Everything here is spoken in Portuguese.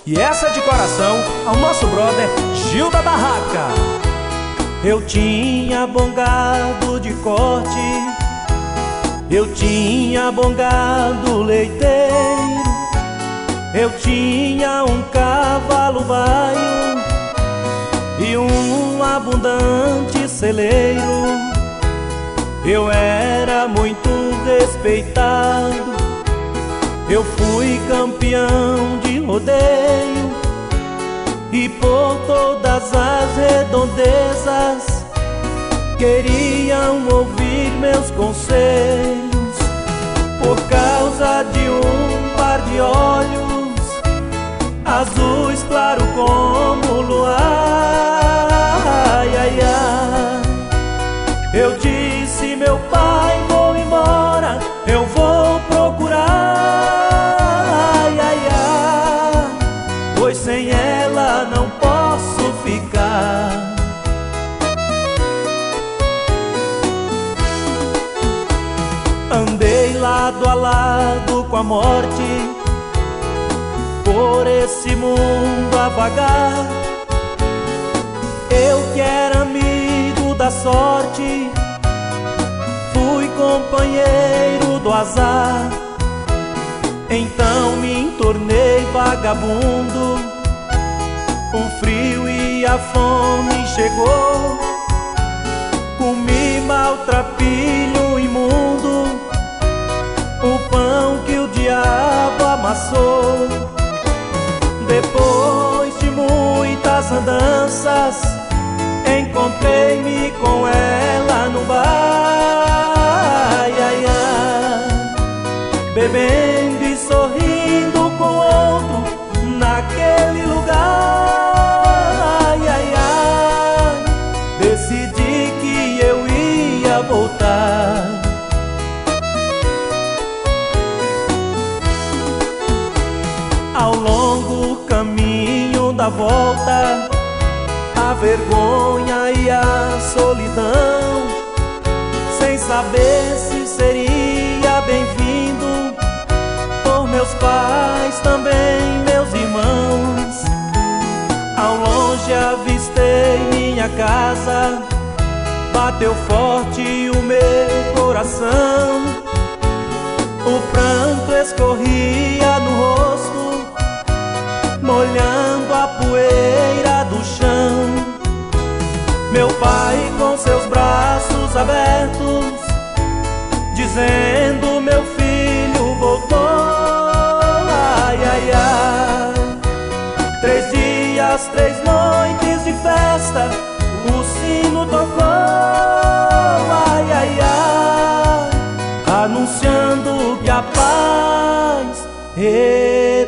E essa de coração ao nosso brother Gil da Barraca. Eu tinha bom gado de corte, eu tinha bom gado leiteiro, eu tinha um cavalo baio e um abundante celeiro. Eu era muito respeitado, eu fui campeão de rodeio, e por todas as redondezas queriam ouvir meus conselhos. Por causa de um par de olhos azuis claro como o luar, ai, ai, ai. Eu disse: meu pai, vou embora, eu vou procurar, ai, ai, ai, pois sem ela não posso ficar. Andei lado a lado com a morte, por esse mundo a vagar. Eu que era amigo da sorte, fui companheiro do azar. Então me tornei vagabundo, o frio e a fome chegou. Comi maltrapilho imundo, o pão que o diabo amassou. Depois de muitas andanças, encontrei-me com ela no bar, ai, ai, ai, bebendo e sorrindo com outro naquele lugar, ai, ai, ai, decidi que eu ia voltar. Ao longo caminho da volta, a vergonha e a solidão, sem saber se seria bem-vindo por meus pais, também meus irmãos. Ao longe avistei minha casa, bateu forte o meu coração. O pranto escorria no rosto, molhando a poeira do chão. Meu pai com seus braços abertos, dizendo: meu filho voltou, ai, ai, ai. 3 dias, 3 noites de festa, o sino tocou, ai, ai, ai, anunciando que a paz